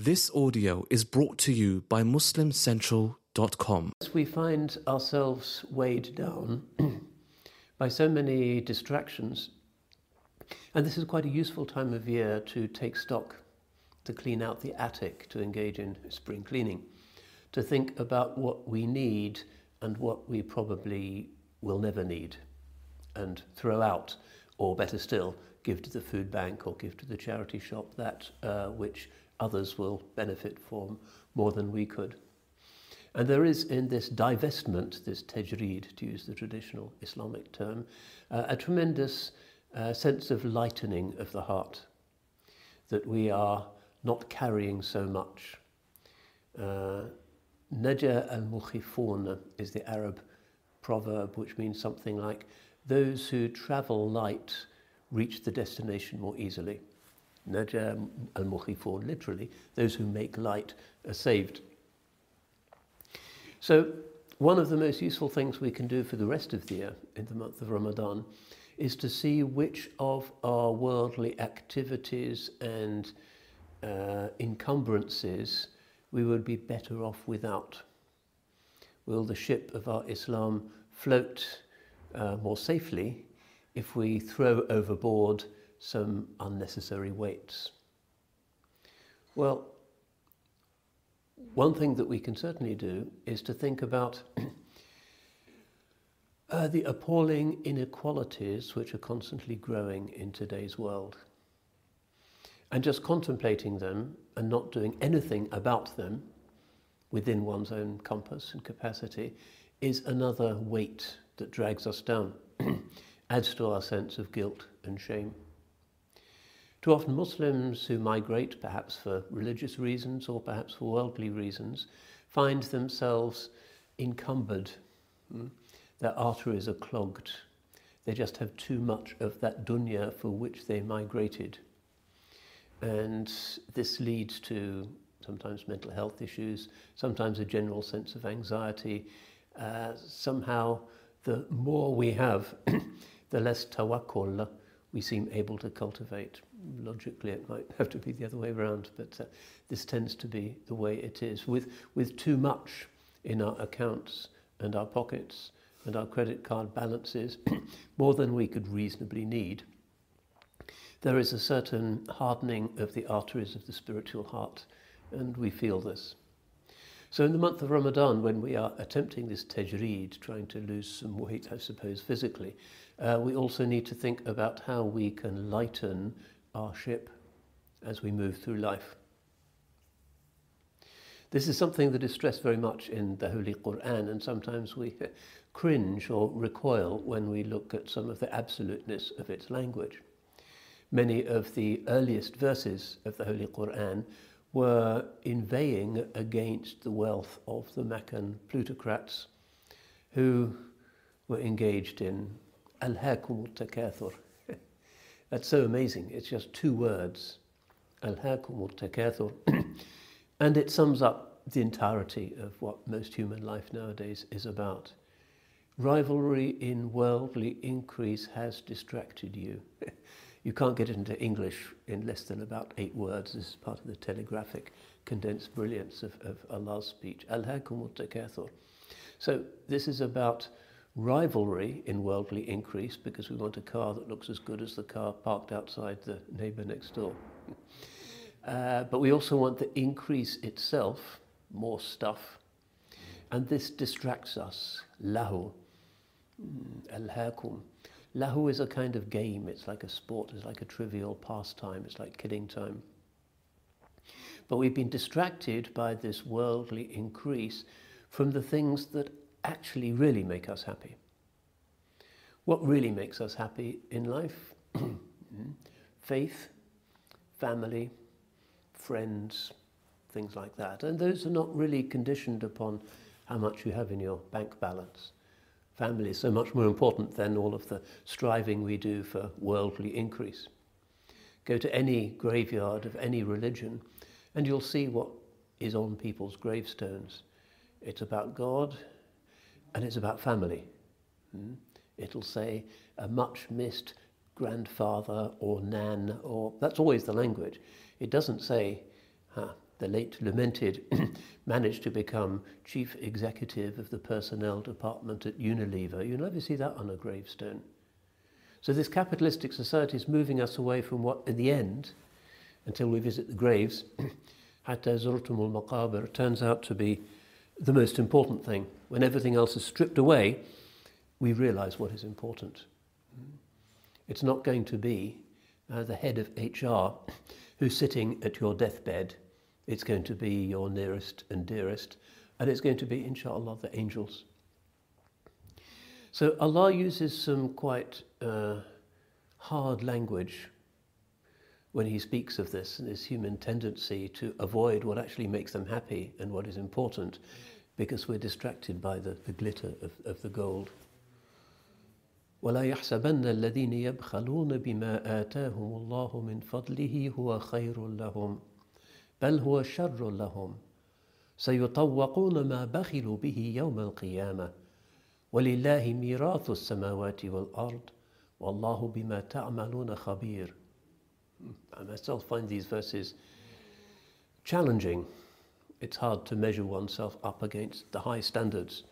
This audio is brought to you by MuslimCentral.com. We find ourselves weighed down by so many distractions, and this is quite a useful time of year to take stock, to clean out the attic, to engage in spring cleaning, to think about what we need and what we probably will never need, and throw out, or better still, give to the food bank or give to the charity shop that which others will benefit from more than we could. And there is in this divestment, this tajreed, to use the traditional Islamic term, a tremendous sense of lightening of the heart, that we are not carrying so much. Naja al-mukhifun is the Arab proverb, which means something like, those who travel light reach the destination more easily. Naja al-mukhifun, literally, those who make light are saved. So one of the most useful things we can do for the rest of the year, in the month of Ramadan, is to see which of our worldly activities and encumbrances we would be better off without. Will the ship of our Islam float more safely if we throw overboard some unnecessary weights? Well, one thing that we can certainly do is to think about the appalling inequalities which are constantly growing in today's world. And just contemplating them and not doing anything about them within one's own compass and capacity is another weight that drags us down, adds to our sense of guilt and shame. Too often Muslims who migrate, perhaps for religious reasons or perhaps for worldly reasons, find themselves encumbered. Their arteries are clogged. They just have too much of that dunya for which they migrated. And this leads to sometimes mental health issues, sometimes a general sense of anxiety. Somehow, the more we have, the less tawakkul we seem able to cultivate. Logically, it might have to be the other way around, but this tends to be the way it is. With too much in our accounts and our pockets and our credit card balances, more than we could reasonably need, there is a certain hardening of the arteries of the spiritual heart, and we feel this. So in the month of Ramadan, when we are attempting this tajreed, trying to lose some weight, I suppose, physically, we also need to think about how we can lighten our ship as we move through life. This is something that is stressed very much in the Holy Quran, and sometimes we cringe or recoil when we look at some of the absoluteness of its language. Many of the earliest verses of the Holy Quran were inveighing against the wealth of the Meccan plutocrats who were engaged in Alhaakumut Takathur. That's so amazing. It's just two words, Alhaakumut Takathur, and it sums up the entirety of what most human life nowadays is about. Rivalry in worldly increase has distracted you. You can't get it into English in less than about 8 words. This is part of the telegraphic condensed brilliance of Allah's speech. Alhaakumut Takathur. So this is about rivalry in worldly increase because we want a car that looks as good as the car parked outside the neighbour next door. But we also want the increase itself, more stuff. And this distracts us. Lahu. Alhaakum. Lahu is a kind of game. It's like a sport. It's like a trivial pastime. It's like kidding time. But we've been distracted by this worldly increase from the things that actually really make us happy. What really makes us happy in life? Faith, family, friends, things like that. And those are not really conditioned upon how much you have in your bank balance. Family is so much more important than all of the striving we do for worldly increase. Go to any graveyard of any religion and you'll see what is on people's gravestones. It's about God and it's about family. It'll say a much missed grandfather or nan, or that's always the language. It doesn't say the late lamented, managed to become chief executive of the personnel department at Unilever. You never see that on a gravestone. So this capitalistic society is moving us away from what, in the end, until we visit the graves, hatta zurtumul maqabir, turns out to be the most important thing. When everything else is stripped away, we realize what is important. It's not going to be the head of HR who's sitting at your deathbed. It's going to be your nearest and dearest, and it's going to be, inshallah, the angels. So Allah uses some quite hard language when he speaks of this and this human tendency to avoid what actually makes them happy and what is important, because we're distracted by the glitter of the gold. وَلَا يَحْسَبَنَّ الَّذِينَ يَبْخَلُونَ بِمَا آتَاهُمُ اللَّهُ مِنْ فَضْلِهِ هُوَ خَيْرٌ لَهُمْ بَلْ هُوَ شَرٌّ لَهُمْ سَيُطَوَّقُونَ مَا بَخِلُوا بِهِ يَوْمَ الْقِيَامَةِ وَلِلَّهِ مِيرَاثُ السَّمَاوَاتِ وَالْأَرْضِ وَاللَّهُ بِمَا تَعْمَلُونَ خَبِيرٌ. I myself find these verses challenging. It's hard to measure oneself up against the high standards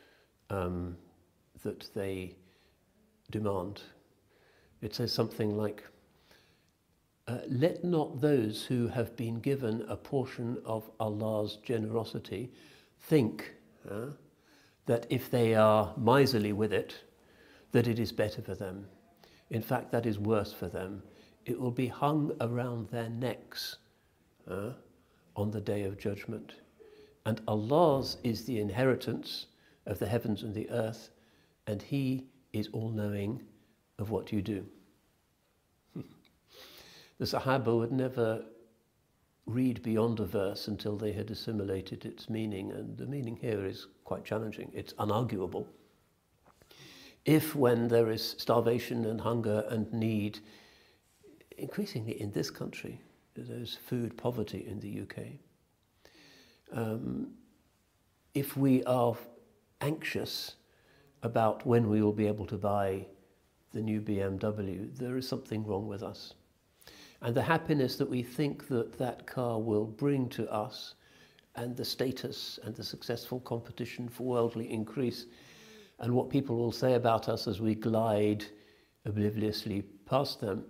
that they demand. It says something like, let not those who have been given a portion of Allah's generosity think that if they are miserly with it, that it is better for them. In fact, that is worse for them. It will be hung around their necks on the day of judgment. And Allah's is the inheritance of the heavens and the earth, and He is all-knowing of what you do. The Sahaba would never read beyond a verse until they had assimilated its meaning, and the meaning here is quite challenging. It's unarguable. If, when there is starvation and hunger and need, increasingly in this country, there's food poverty in the UK, if we are anxious about when we will be able to buy the new BMW, there is something wrong with us. And the happiness that we think that that car will bring to us, and the status and the successful competition for worldly increase, and what people will say about us as we glide obliviously past them,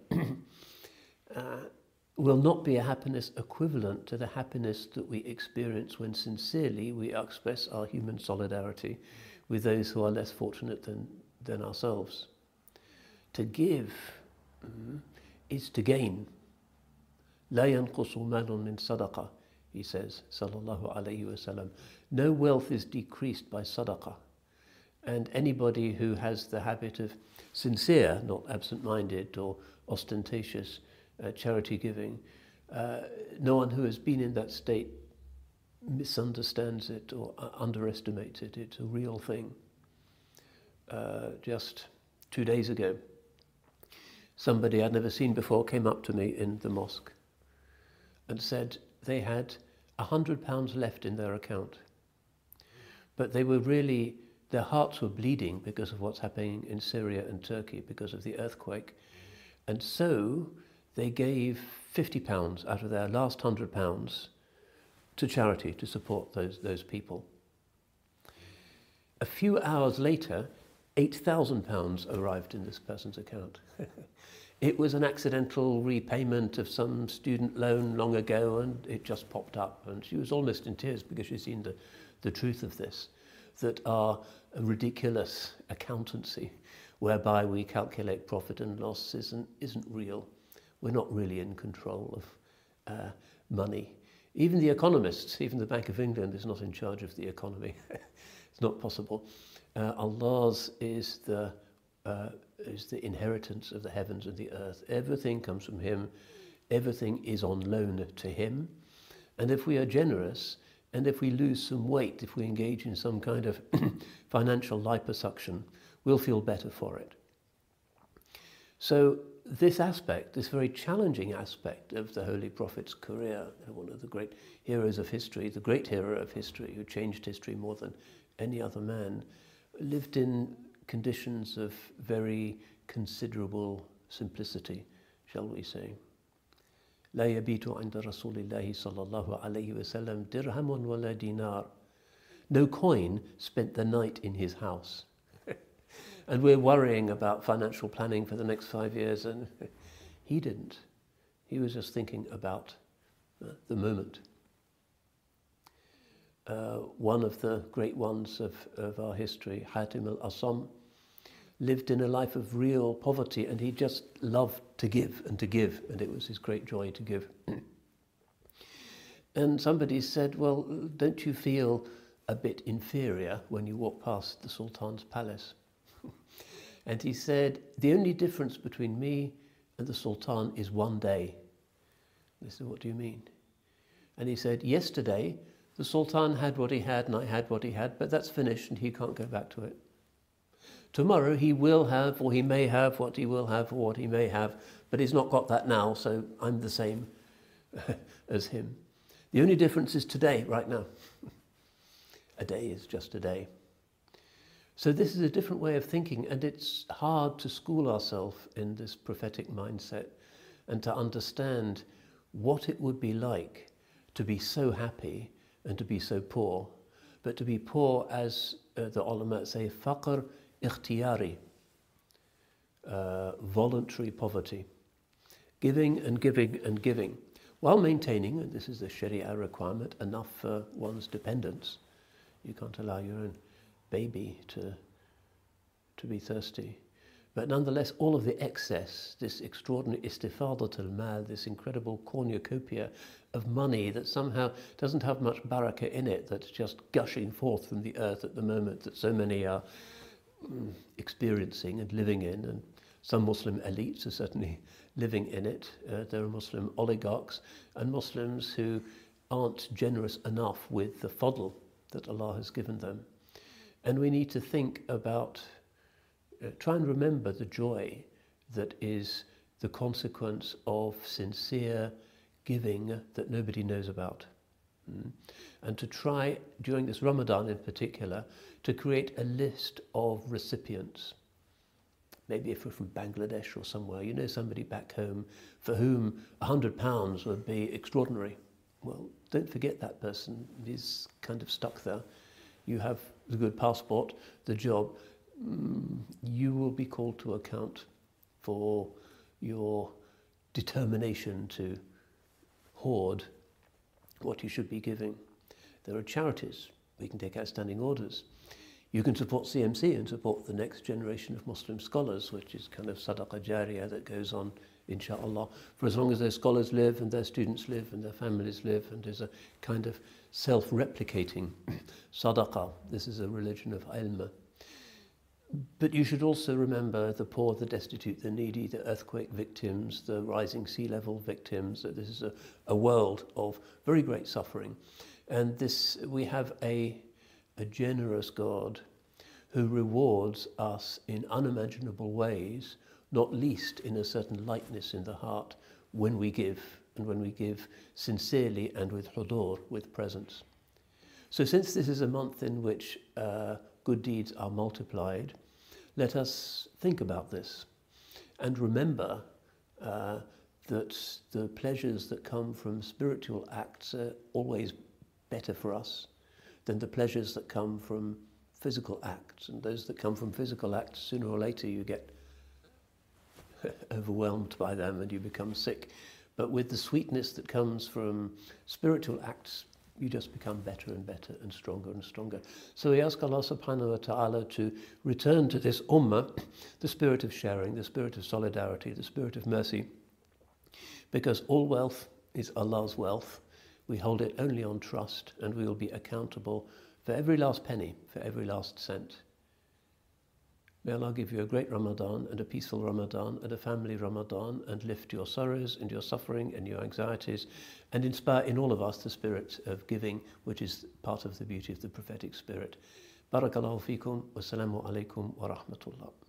will not be a happiness equivalent to the happiness that we experience when sincerely we express our human solidarity with those who are less fortunate than ourselves. To give is to gain. لا ينقص مال من صدقة, he says, sallallahu alayhi wasallam. No wealth is decreased by sadaqah. And anybody who has the habit of sincere, not absent-minded or ostentatious charity giving, no one who has been in that state misunderstands it or underestimates it. It's a real thing. Just 2 days ago, somebody I'd never seen before came up to me in the mosque and said they had £100 left in their account. But they were really, their hearts were bleeding because of what's happening in Syria and Turkey because of the earthquake. And so they gave £50 out of their last £100 to charity to support those people. A few hours later, £8,000 arrived in this person's account. It was an accidental repayment of some student loan long ago, and it just popped up. And she was almost in tears because she'd seen the truth of this, that our ridiculous accountancy, whereby we calculate profit and loss, isn't real. We're not really in control of money. Even the economists, even the Bank of England is not in charge of the economy. It's not possible. Allah's is the inheritance of the heavens and the earth. Everything comes from Him. Everything is on loan to Him. And if we are generous, and if we lose some weight, if we engage in some kind of financial liposuction, we'll feel better for it. So this aspect, this very challenging aspect of the Holy Prophet's career, one of the great heroes of history, the great hero of history who changed history more than any other man, lived in conditions of very considerable simplicity, shall we say. لا يبيت عند رسول الله صلى الله عليه وسلم درهم ولا دينار. No coin spent the night in his house. And we're worrying about financial planning for the next 5 years, and he didn't. He was just thinking about the moment. One of the great ones of our history, Hatim al-Asam, lived in a life of real poverty, and he just loved to give, and it was his great joy to give. And somebody said, well, don't you feel a bit inferior when you walk past the Sultan's palace? And he said, the only difference between me and the Sultan is one day. They said, what do you mean? And he said, yesterday, the Sultan had what he had and I had what he had, but that's finished and he can't go back to it. Tomorrow he will have, or he may have what he will have, or what he may have, but he's not got that now, so I'm the same as him. The only difference is today, right now. A day is just a day. So this is a different way of thinking, and it's hard to school ourselves in this prophetic mindset and to understand what it would be like to be so happy and to be so poor, but to be poor, as the ulama say, faqr ikhtiyari, voluntary poverty, giving and giving and giving, while maintaining, and this is a Sharia requirement, enough for one's dependents. You can't allow your own baby to be thirsty. But nonetheless, all of the excess, this extraordinary istifadat al-mal, this incredible cornucopia of money that somehow doesn't have much barakah in it, that's just gushing forth from the earth at the moment, that so many are experiencing and living in, and some Muslim elites are certainly living in it. There are Muslim oligarchs and Muslims who aren't generous enough with the fadl that Allah has given them. And we need to think about, try and remember the joy that is the consequence of sincere giving that nobody knows about. And to try, during this Ramadan in particular, to create a list of recipients. Maybe if we're from Bangladesh or somewhere, you know somebody back home for whom £100 would be extraordinary. Well, don't forget that person. He's kind of stuck there. You have the good passport, the job. You will be called to account for your determination to hoard what you should be giving. There are charities. We can take outstanding orders. You can support CMC and support the next generation of Muslim scholars, which is kind of sadaqah jariyah that goes on, inshallah, for as long as those scholars live and their students live and their families live, and is a kind of self-replicating sadaqah. This is a religion of ilm. But you should also remember the poor, the destitute, the needy, the earthquake victims, the rising sea level victims. That this is a world of very great suffering. And this, we have a generous God who rewards us in unimaginable ways, not least in a certain lightness in the heart when we give, and when we give sincerely and with hudur, with presence. So since this is a month in which good deeds are multiplied, let us think about this and remember that the pleasures that come from spiritual acts are always better for us than the pleasures that come from physical acts. And those that come from physical acts, sooner or later you get overwhelmed by them and you become sick. But with the sweetness that comes from spiritual acts, you just become better and better and stronger and stronger. So we ask Allah subhanahu wa ta'ala to return to this ummah the spirit of sharing, the spirit of solidarity, the spirit of mercy, because all wealth is Allah's wealth. We hold it only on trust, and we will be accountable for every last penny, for every last cent. May Allah give you a great Ramadan and a peaceful Ramadan and a family Ramadan, and lift your sorrows and your suffering and your anxieties, and inspire in all of us the spirit of giving, which is part of the beauty of the prophetic spirit. Barakallahu feekum, wassalamu alaikum wa rahmatullah.